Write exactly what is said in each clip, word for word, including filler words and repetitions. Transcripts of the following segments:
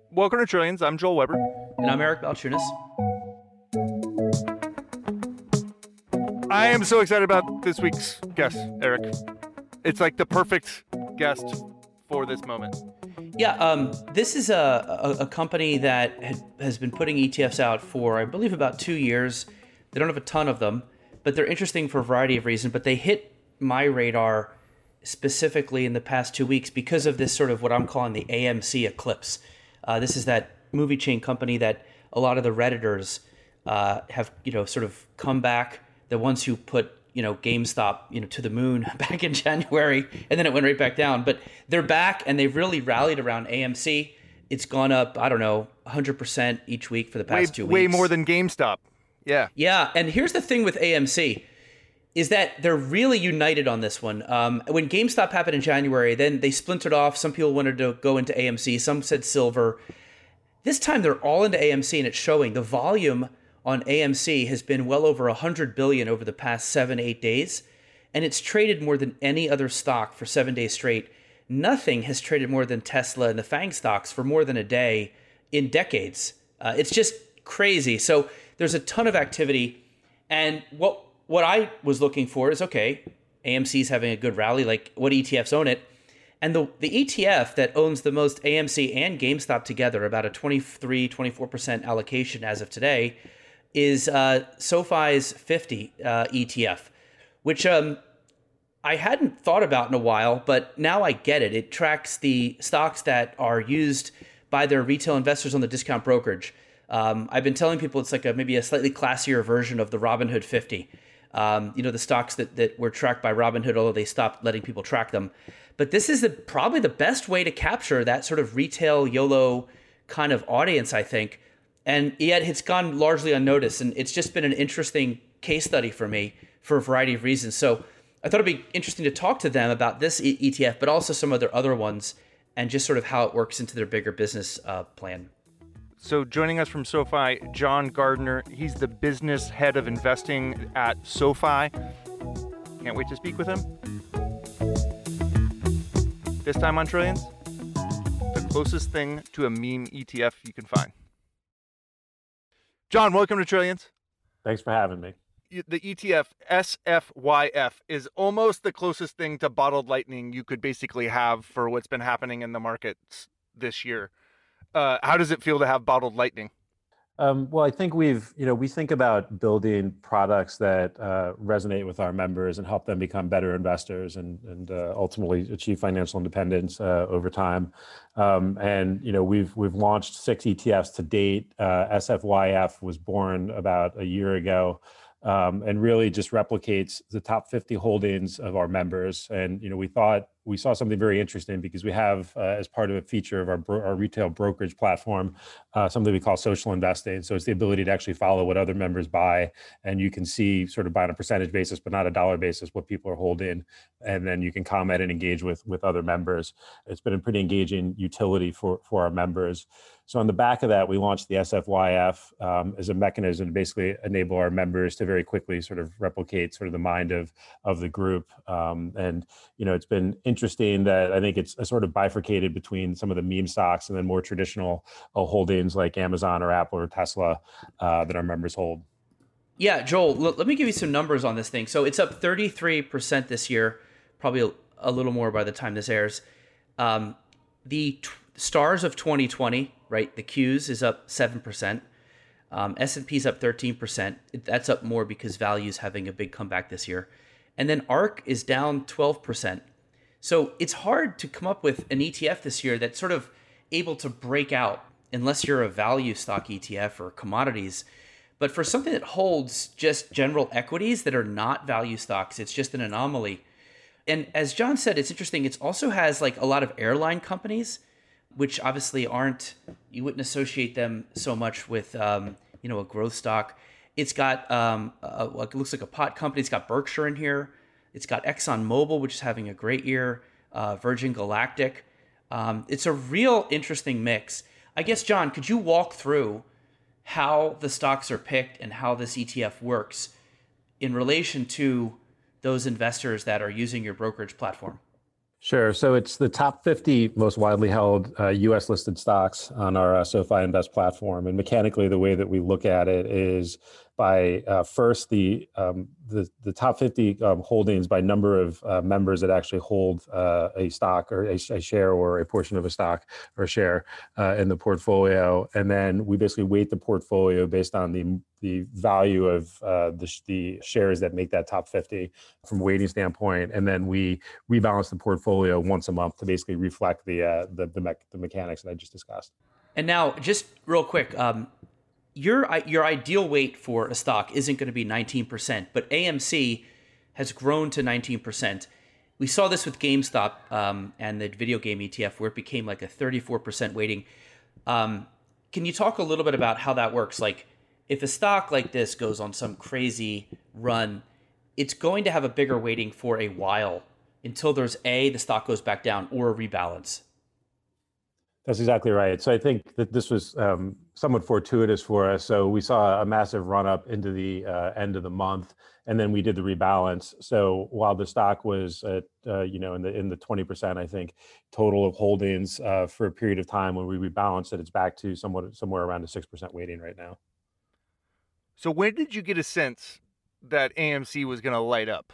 Welcome to Trillions. I'm Joel Weber. And I'm Eric Balchunas. I am so excited about this week's guest, Eric. It's like the perfect guest for this moment. Yeah, um, this is a, a, a company that had, has been putting E T Fs out for, I believe, about two years. They don't have a ton of them, but they're interesting for a variety of reasons. But they hit my radar specifically in the past two weeks because of this sort of what I'm calling the A M C eclipse. Uh, this is that movie chain company that a lot of the Redditors uh, have, you know, sort of come back. The ones who put, you know, GameStop, you know, to the moon back in January, and then it went right back down. But they're back, and they've really rallied around A M C. It's gone up, I don't know, one hundred percent each week for the past way, two weeks. Way more than GameStop. Yeah. Yeah, and here's the thing with A M C. Is that they're really united on this one. Um, when GameStop happened in January, then they splintered off. Some people wanted to go into A M C. Some said silver. This time they're all into A M C, and it's showing. The volume on A M C has been well over one hundred billion dollars over the past seven, eight days, and it's traded more than any other stock for seven days straight. Nothing has traded more than Tesla and the FANG stocks for more than a day in decades. Uh, it's just crazy. So there's a ton of activity, and what What I was looking for is, okay, A M C's having a good rally, like what E T Fs own it? And the, the E T F that owns the most A M C and GameStop together, about a twenty-three, twenty-four percent allocation as of today, is uh, SoFi's fifty uh, E T F, which um, I hadn't thought about in a while, but now I get it. It tracks the stocks that are used by their retail investors on the discount brokerage. Um, I've been telling people it's like a, maybe a slightly classier version of the Robinhood fifty. Um, you know, the stocks that, that were tracked by Robinhood, although they stopped letting people track them. But this is the, probably the best way to capture that sort of retail YOLO kind of audience, I think. And yet it's gone largely unnoticed. And it's just been an interesting case study for me for a variety of reasons. So I thought it'd be interesting to talk to them about this E T F, but also some of their other ones, and just sort of how it works into their bigger business uh, plan. So joining us from SoFi, John Gardner. He's the business head of investing at SoFi. Can't wait to speak with him. This time on Trillions, the closest thing to a meme E T F you can find. John, welcome to Trillions. Thanks for having me. The E T F, S F Y F, is almost the closest thing to bottled lightning you could basically have for what's been happening in the markets this year. Uh, how does it feel to have bottled lightning? Um, well, I think we've, you know, we think about building products that uh, resonate with our members and help them become better investors and, and uh, ultimately achieve financial independence uh, over time. Um, and, you know, we've we've launched six E T Fs to date. Uh, S F Y F was born about a year ago. Um, and really just replicates the top fifty holdings of our members. And, you know, we thought we saw something very interesting because we have, uh, as part of a feature of our, bro- our retail brokerage platform, uh, something we call social investing. So it's the ability to actually follow what other members buy. And you can see sort of by on a percentage basis, but not a dollar basis, what people are holding. And then you can comment and engage with, with other members. It's been a pretty engaging utility for, for our members. So on the back of that, we launched the S F Y F um, as a mechanism to basically enable our members to very quickly sort of replicate sort of the mind of, of the group. Um, and, you know, it's been interesting that I think it's a sort of bifurcated between some of the meme stocks and then more traditional uh, holdings like Amazon or Apple or Tesla uh, that our members hold. Yeah, Joel, l- let me give you some numbers on this thing. So it's up thirty-three percent this year, probably a, a little more by the time this airs. Um, the t- stars of twenty twenty, right? The Qs is up seven percent. Um, S and P's up thirteen percent. That's up more because value is having a big comeback this year. And then ARK is down twelve percent. So it's hard to come up with an E T F this year that's sort of able to break out unless you're a value stock E T F or commodities. But for something that holds just general equities that are not value stocks, it's just an anomaly. And as John said, it's interesting. It also has like a lot of airline companies, which obviously aren't, you wouldn't associate them so much with, um, you know, a growth stock. It's got, um, a, it looks like a pot company. It's got Berkshire in here. It's got ExxonMobil, which is having a great year, uh, Virgin Galactic. Um, it's a real interesting mix. I guess, John, could you walk through how the stocks are picked and how this E T F works in relation to those investors that are using your brokerage platform? Sure. So it's the top fifty most widely held uh, U S listed stocks on our uh, SoFi Invest platform. And mechanically, the way that we look at it is by uh, first the, um, the the top fifty um, holdings by number of uh, members that actually hold uh, a stock or a, a share or a portion of a stock or share uh, in the portfolio. And then we basically weight the portfolio based on the the value of uh, the, the shares that make that top fifty from a weighting standpoint. And then we rebalance the portfolio once a month to basically reflect the uh, the the, me- the mechanics that I just discussed. And now, just real quick, um, your your ideal weight for a stock isn't going to be nineteen percent, but A M C has grown to nineteen percent. We saw this with GameStop um, and the video game E T F, where it became like a thirty-four percent weighting. Um, can you talk a little bit about how that works? Like, if a stock like this goes on some crazy run, it's going to have a bigger weighting for a while until there's A, the stock goes back down, or a rebalance. That's exactly right. So I think that this was um, somewhat fortuitous for us. So we saw a massive run up into the uh, end of the month, and then we did the rebalance. So while the stock was at uh, you know in the in the twenty percent, I think total of holdings uh, for a period of time, when we rebalanced it, it's back to somewhat somewhere around a six percent weighting right now. So when did you get a sense that A M C was going to light up?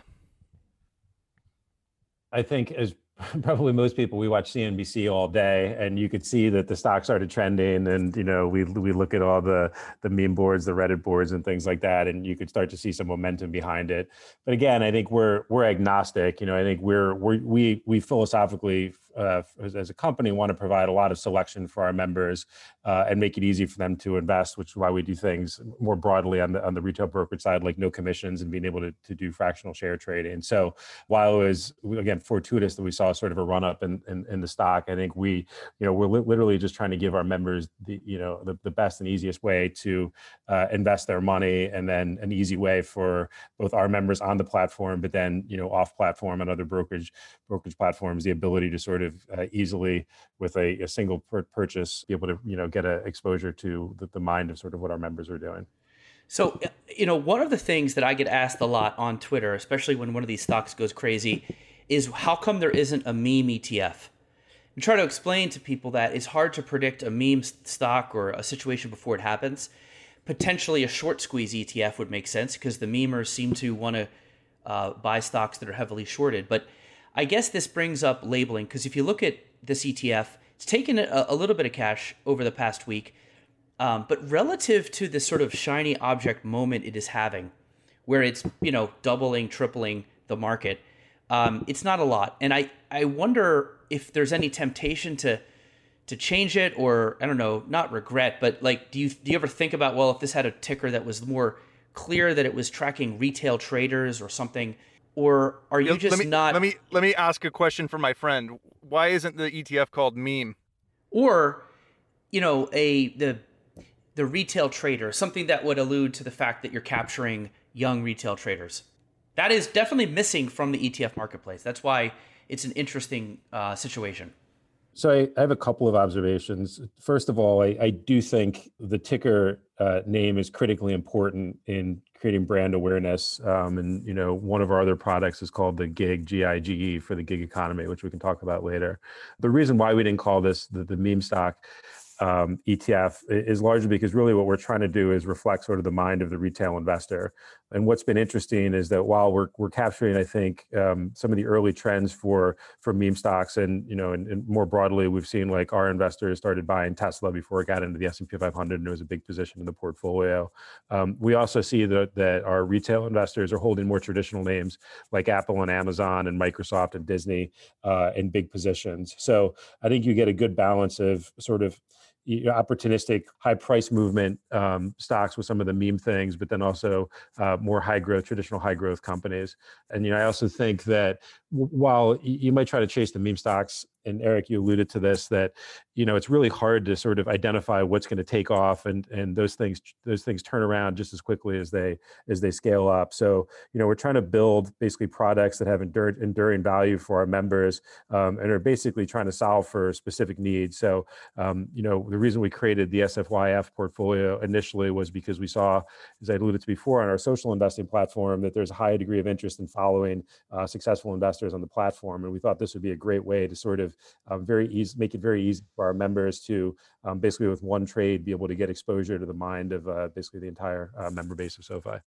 I think as probably most people, we watch C N B C all day, and you could see that the stock started trending. And you know, we we look at all the the meme boards, the Reddit boards, and things like that, and you could start to see some momentum behind it. But again, I think we're we're agnostic. You know, I think we're, we're we we philosophically uh, as, as a company want to provide a lot of selection for our members uh, and make it easy for them to invest, which is why we do things more broadly on the on the retail brokerage side, like no commissions and being able to to do fractional share trading. So while it was again fortuitous that we saw sort of a run up in, in, in the stock, I think we, you know, we're li- literally just trying to give our members the, you know, the, the best and easiest way to uh, invest their money, and then an easy way for both our members on the platform, but then, you know, off platform and other brokerage brokerage platforms, the ability to sort of uh, easily with a, a single pur- purchase, be able to, you know, get a exposure to the, the mind of sort of what our members are doing. So, you know, one of the things that I get asked a lot on Twitter, especially when one of these stocks goes crazy, is how come there isn't a meme E T F? And try to explain to people that it's hard to predict a meme stock or a situation before it happens. Potentially a short squeeze E T F would make sense because the memers seem to want to uh, buy stocks that are heavily shorted. But I guess this brings up labeling, because if you look at this E T F, it's taken a, a little bit of cash over the past week. Um, but relative to this sort of shiny object moment it is having, where it's, you know, doubling, tripling the market, um, it's not a lot. And I, I wonder if there's any temptation to to change it, or, I don't know, not regret, but like, do you do you ever think about, well, if this had a ticker that was more clear that it was tracking retail traders or something, or are you just let me, not? Let me let me ask a question for my friend. Why isn't the E T F called meme? Or, you know, a the the retail trader, something that would allude to the fact that you're capturing young retail traders. That is definitely missing from the E T F marketplace. That's why it's an interesting uh, situation. So I, I have a couple of observations. First of all, I, I do think the ticker uh, name is critically important in creating brand awareness. Um, and, you know, one of our other products is called the GIG, G I G E, for the gig economy, which we can talk about later. The reason why we didn't call this the, the meme stock Um, E T F is largely because really what we're trying to do is reflect sort of the mind of the retail investor. And what's been interesting is that while we're we're capturing, I think, um, some of the early trends for for meme stocks, and you know, and, and more broadly, we've seen like our investors started buying Tesla before it got into the S and P five hundred, and it was a big position in the portfolio. Um, we also see that that our retail investors are holding more traditional names like Apple and Amazon and Microsoft and Disney uh, in big positions. So I think you get a good balance of sort of opportunistic high price movement um, stocks with some of the meme things, but then also uh, more high growth, traditional high growth companies. And, you know, I also think that w- while you might try to chase the meme stocks and Eric, you alluded to this, that, you know, it's really hard to sort of identify what's going to take off, and and those things those things turn around just as quickly as they as they scale up. So, you know, we're trying to build basically products that have endured, enduring value for our members, um, and are basically trying to solve for specific needs. So, um, you know, the reason we created the S F Y F portfolio initially was because we saw, as I alluded to before, on our social investing platform, that there's a high degree of interest in following uh, successful investors on the platform, and we thought this would be a great way to sort of um, very easy, make it very easy for our members to um, basically with one trade be able to get exposure to the mind of uh, basically the entire uh, member base of SoFi.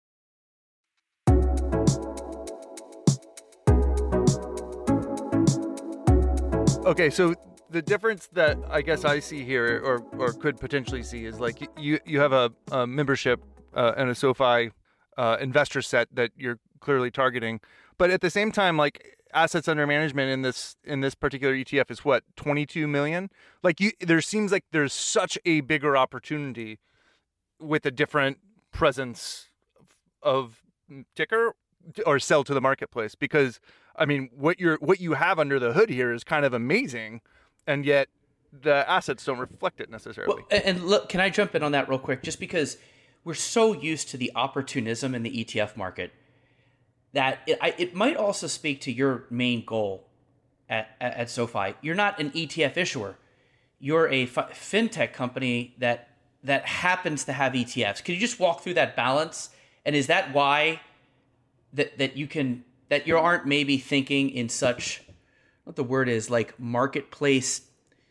Okay, so the difference that I guess I see here, or or could potentially see, is like you you have a, a membership uh, and a SoFi uh, investor set that you're clearly targeting, but at the same time, like assets under management in this in this particular E T F is what, twenty-two million? Like you, there seems like there's such a bigger opportunity with a different presence of ticker or sell to the marketplace, because I mean, what you're what you have under the hood here is kind of amazing, and yet the assets don't reflect it necessarily. Well, and look, can I jump in on that real quick? Just because we're so used to the opportunism in the E T F market, that it, I, it might also speak to your main goal at, at, at SoFi. You're not an E T F issuer. You're a f- fintech company that that happens to have E T Fs. Can you just walk through that balance? And is that why that that you can that you aren't maybe thinking in such, what the word is, like marketplace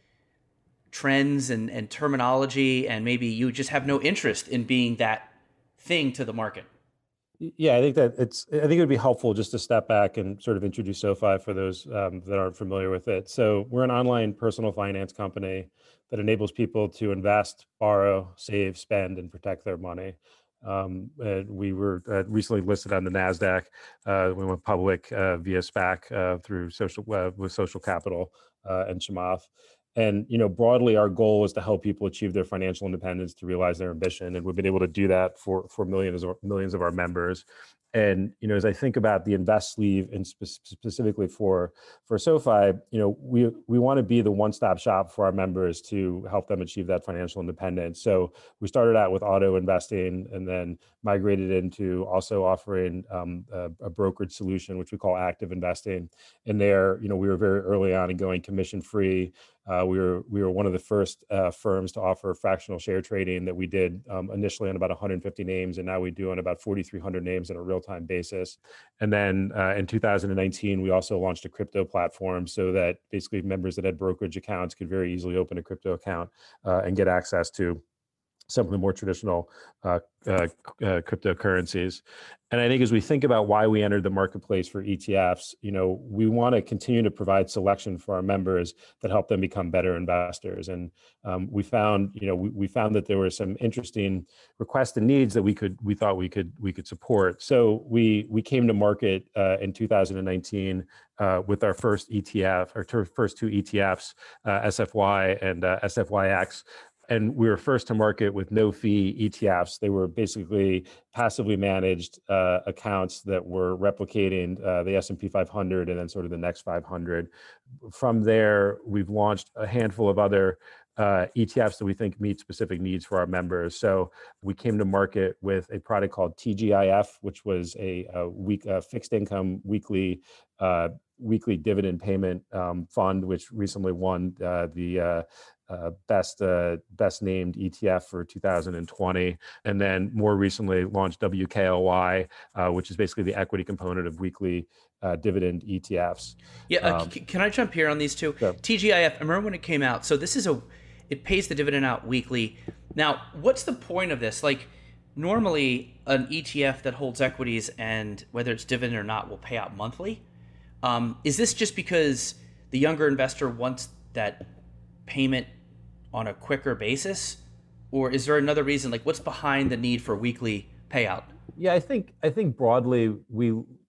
trends and, and terminology, and maybe you just have no interest in being that thing to the market? Yeah, I think that it's, I think it would be helpful just to step back and sort of introduce SoFi for those um, that aren't familiar with it. So we're an online personal finance company that enables people to invest, borrow, save, spend, and protect their money. Um, and we were uh, recently listed on the NASDAQ. Uh, we went public uh, via SPAC uh, through social uh, with Social Capital uh, and Chamath. And, you know, broadly, our goal is to help people achieve their financial independence, to realize their ambition. And we've been able to do that for, for millions or millions of our members. And, you know, as I think about the invest sleeve, and spe- specifically for, for SoFi, you know, we, we want to be the one-stop shop for our members to help them achieve that financial independence. So we started out with auto investing, and then migrated into also offering um, a, a brokerage solution, which we call active investing. And there, you know, we were very early on in going commission-free. Uh, we were we were one of the first uh, firms to offer fractional share trading that we did um, initially on about one hundred fifty names, and now we do on about forty-three hundred names on a real-time basis. And then uh, in two thousand nineteen, we also launched a crypto platform, so that basically members that had brokerage accounts could very easily open a crypto account uh, and get access to some of the more traditional uh, uh, uh, cryptocurrencies. And I think as we think about why we entered the marketplace for E T Fs, you know, we want to continue to provide selection for our members that help them become better investors. And um, we found, you know, we, we found that there were some interesting requests and needs that we could, we thought we could, we could support. So we we came to market uh, in two thousand nineteen uh, with our first E T F, our ter- first two E T Fs, uh, S F Y and uh, S F Y X. And we were first to market with no fee E T Fs. They were basically passively managed uh, accounts that were replicating uh, the S and P five hundred and then sort of the next five hundred. From there, we've launched a handful of other uh, E T Fs that we think meet specific needs for our members. So we came to market with a product called T G I F, which was a, a week a fixed income weekly uh, weekly dividend payment um, fund, which recently won uh, the uh, Uh, best uh, best named E T F for two thousand twenty, and then more recently launched W K L Y, uh, which is basically the equity component of weekly uh, dividend E T Fs. Yeah, uh, um, c- can I jump here on these two? Sure. T G I F, I remember when it came out. So this is a, it pays the dividend out weekly. Now, what's the point of this? Like, normally an E T F that holds equities, and whether it's dividend or not, will pay out monthly. Um, is this just because the younger investor wants that payment on a quicker basis, or is there another reason? Like, what's behind the need for weekly payout? Yeah, I think I think broadly we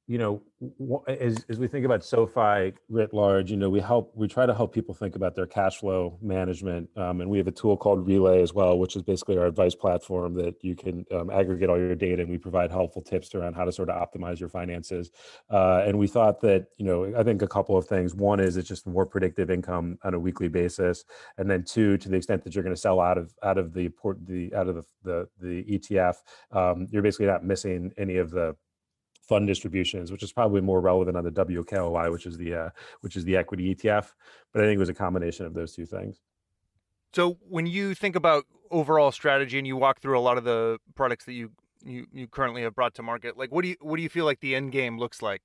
you know, w- as, as we think about SoFi writ large, you know, we help, we try to help people think about their cash flow management. Um, and we have a tool called Relay as well, which is basically our advice platform that you can um, aggregate all your data, and we provide helpful tips around how to sort of optimize your finances. Uh, and we thought that, you know, I think a couple of things. One is it's just more predictive income on a weekly basis. And then two, to the extent that you're going to sell out of, out of the port, the, out of the, the, the E T F, um, you're basically not missing any of the fund distributions, which is probably more relevant on the W K L Y, which is the uh, which is the equity E T F. But I think it was a combination of those two things. So when you think about overall strategy and you walk through a lot of the products that you you, you currently have brought to market, like what do you what do you feel like the end game looks like?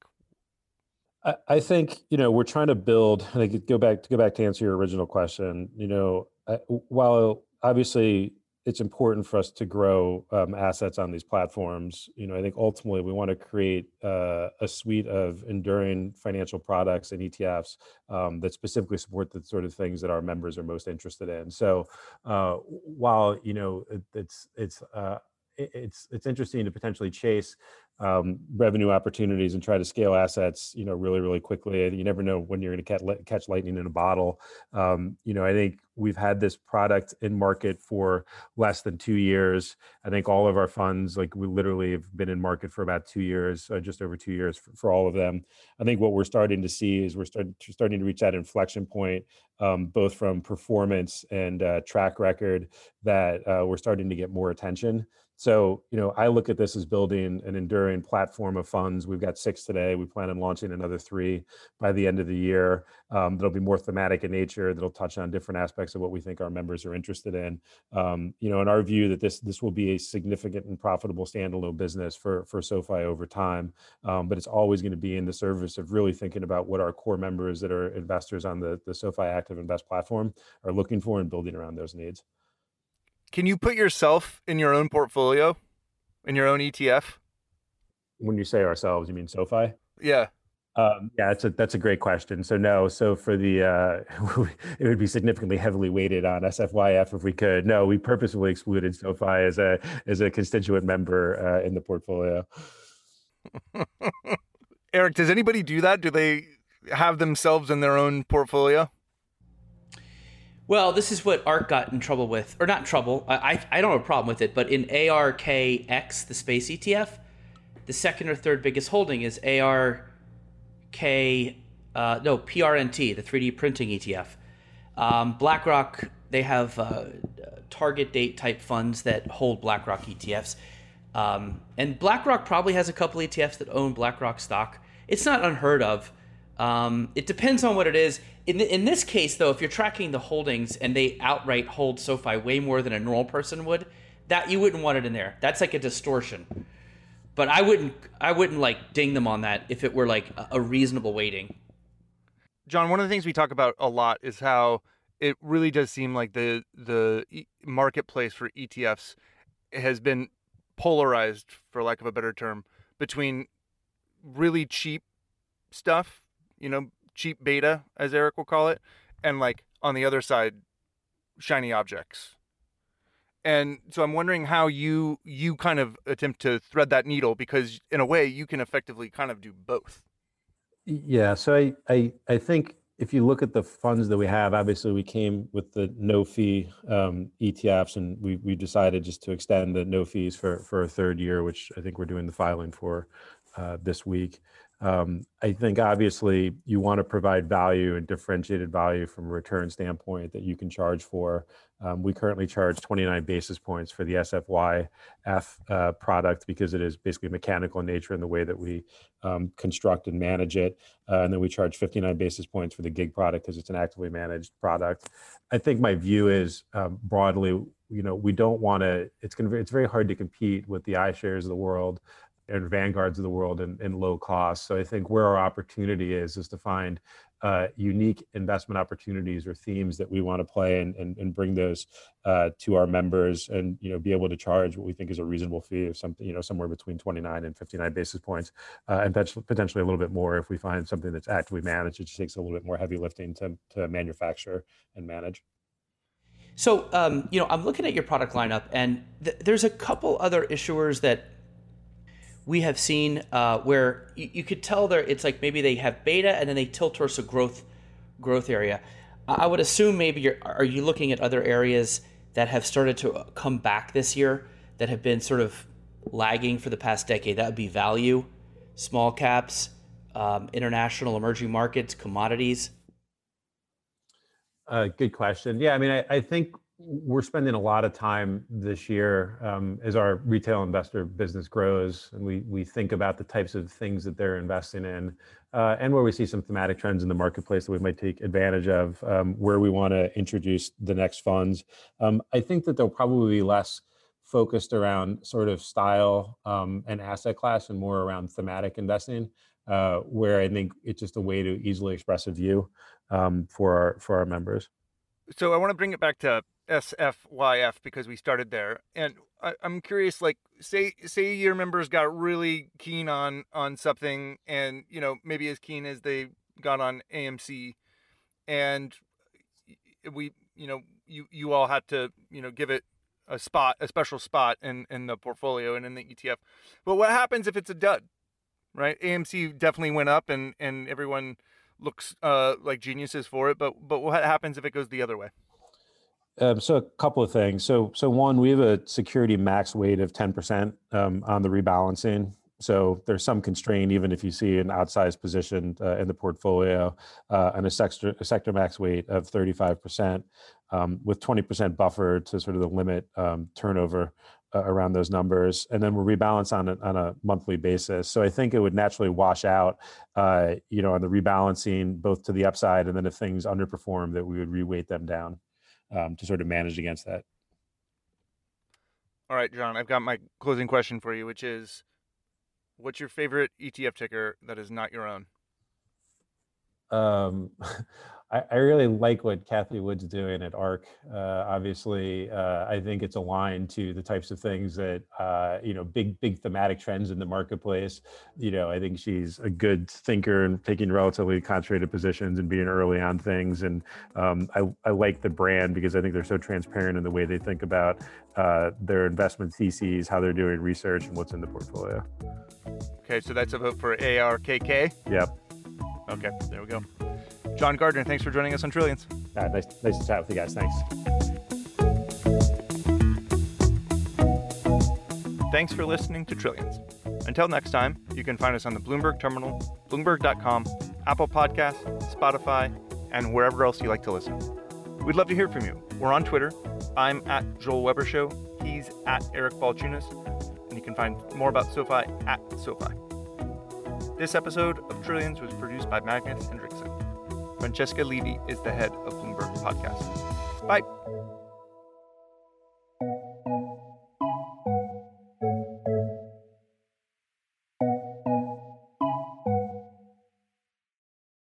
I, I think you know we're trying to build. I think go back to go back to answer your original question. You know, I, while obviously it's important for us to grow um, assets on these platforms. You know, I think ultimately we want to create uh, a suite of enduring financial products and E T Fs um, that specifically support the sort of things that our members are most interested in. So, uh, while you know it, it's it's uh, it, it's it's interesting to potentially chase um, revenue opportunities and try to scale assets, you know, really, really quickly. You never know when you're going to catch, catch lightning in a bottle. Um, you know, I think we've had this product in market for less than two years. I think all of our funds, like we literally have been in market for about two years, uh, just over two years for, for all of them. I think what we're starting to see is we're starting starting to reach that inflection point, um, both from performance and uh, track record, that uh, we're starting to get more attention. So, you know, I look at this as building an enduring platform of funds. We've got six today. We plan on launching another three by the end of the year. Um, that'll be more thematic in nature. That'll touch on different aspects of what we think our members are interested in. Um, you know, in our view, that this this will be a significant and profitable standalone business for for SoFi over time. Um, but it's always going to be in the service of really thinking about what our core members that are investors on the the SoFi Active Invest platform are looking for and building around those needs. Can you put yourself in your own portfolio, in your own E T F? When you say ourselves, you mean SoFi? Yeah. Um, yeah, that's a that's a great question. So no, so for the uh, it would be significantly heavily weighted on S F Y F if we could. No, we purposefully excluded SoFi as a as a constituent member uh, in the portfolio. Eric, does anybody do that? Do they have themselves in their own portfolio? Well, this is what ARK got in trouble with, or not in trouble. I I don't have a problem with it, but in A R K X, the space E T F, the second or third biggest holding is A R K, uh, no, P R N T, the three D printing E T F. Um, BlackRock, they have uh, target date type funds that hold BlackRock E T Fs. Um, and BlackRock probably has a couple E T Fs that own BlackRock stock. It's not unheard of. Um, it depends on what it is. In, the, in this case, though, if you're tracking the holdings and they outright hold SoFi way more than a normal person would, that you wouldn't want it in there. That's like a distortion. But I wouldn't, I wouldn't like ding them on that if it were like a, a reasonable weighting. John, one of the things we talk about a lot is how it really does seem like the the marketplace for E T Fs has been polarized, for lack of a better term, between really cheap stuff, you know, cheap beta, as Eric will call it, and like on the other side, shiny objects. And so I'm wondering how you you kind of attempt to thread that needle, because in a way you can effectively kind of do both. Yeah, so I I, I think if you look at the funds that we have, obviously we came with the no fee um, E T Fs, and we we decided just to extend the no fees for for a third year, which I think we're doing the filing for uh, this week. Um, I think obviously you want to provide value and differentiated value from a return standpoint that you can charge for. Um, we currently charge twenty-nine basis points for the S F Y F uh, product because it is basically mechanical in nature in the way that we um, construct and manage it. Uh, and then we charge fifty-nine basis points for the gig product because it's an actively managed product. I think my view is um, broadly, you know, we don't want to, it's going to, it's very hard to compete with the iShares of the world and Vanguards of the world in, in low cost. So I think where our opportunity is, is to find uh, unique investment opportunities or themes that we want to play and, and, and bring those uh, to our members and, you know, be able to charge what we think is a reasonable fee of something, you know, somewhere between twenty-nine and fifty-nine basis points uh, and potentially a little bit more if we find something that's actively managed. It just takes a little bit more heavy lifting to, to manufacture and manage. So, um, you know, I'm looking at your product lineup and th- there's a couple other issuers that we have seen uh, where you, you could tell there it's like maybe they have beta and then they tilt towards a growth growth area. I would assume maybe you're are you looking at other areas that have started to come back this year that have been sort of lagging for the past decade? That would be value, small caps, um, international emerging markets, commodities. Uh, good question. Yeah, I mean, I, I think we're spending a lot of time this year um, as our retail investor business grows, and we we think about the types of things that they're investing in, uh, and where we see some thematic trends in the marketplace that we might take advantage of, um, where we want to introduce the next funds. Um, I think that they'll probably be less focused around sort of style um, and asset class, and more around thematic investing, uh, where I think it's just a way to easily express a view um, for our for our members. So I want to bring it back to S F Y F because we started there, and I, I'm curious. Like, say say your members got really keen on on something, and you know maybe as keen as they got on A M C, and we you know you you all had to you know give it a spot, a special spot in in the portfolio and in the E T F. But what happens if it's a dud, right? A M C definitely went up, and and everyone looks uh, like geniuses for it. But but what happens if it goes the other way? Um, so a couple of things. So so one, we have a security max weight of ten percent um, on the rebalancing. So there's some constraint, even if you see an outsized position uh, in the portfolio, uh, and a sector, a sector max weight of thirty-five percent, um, with twenty percent buffer to sort of the limit um, turnover uh, around those numbers. And then we're rebalanced on a, on a monthly basis. So I think it would naturally wash out, uh, you know, on the rebalancing, both to the upside, and then if things underperform, that we would reweight them down um, to sort of manage against that. All right, John, I've got my closing question for you, which is, what's your favorite E T F ticker that is not your own? Um, I, I really like what Cathie Wood's doing at ARK. Uh, obviously, uh, I think it's aligned to the types of things that, uh, you know, big, big thematic trends in the marketplace. You know, I think she's a good thinker and taking relatively concentrated positions and being early on things. And um, I, I like the brand because I think they're so transparent in the way they think about uh, their investment theses, how they're doing research, and what's in the portfolio. Okay, so that's a vote for A R K K? Yep. Okay, there we go. John Gardner, thanks for joining us on Trillions. Uh, nice, nice to chat with you guys. Thanks. Thanks for listening to Trillions. Until next time, you can find us on the Bloomberg Terminal, Bloomberg dot com, Apple Podcasts, Spotify, and wherever else you like to listen. We'd love to hear from you. We're on Twitter. I'm at Joel Weber Show. He's at Eric Balchunas. And you can find more about SoFi at SoFi. This episode of Trillions was produced by Magnus Hendrickson. Francesca Levy is the head of Bloomberg Podcast. Bye.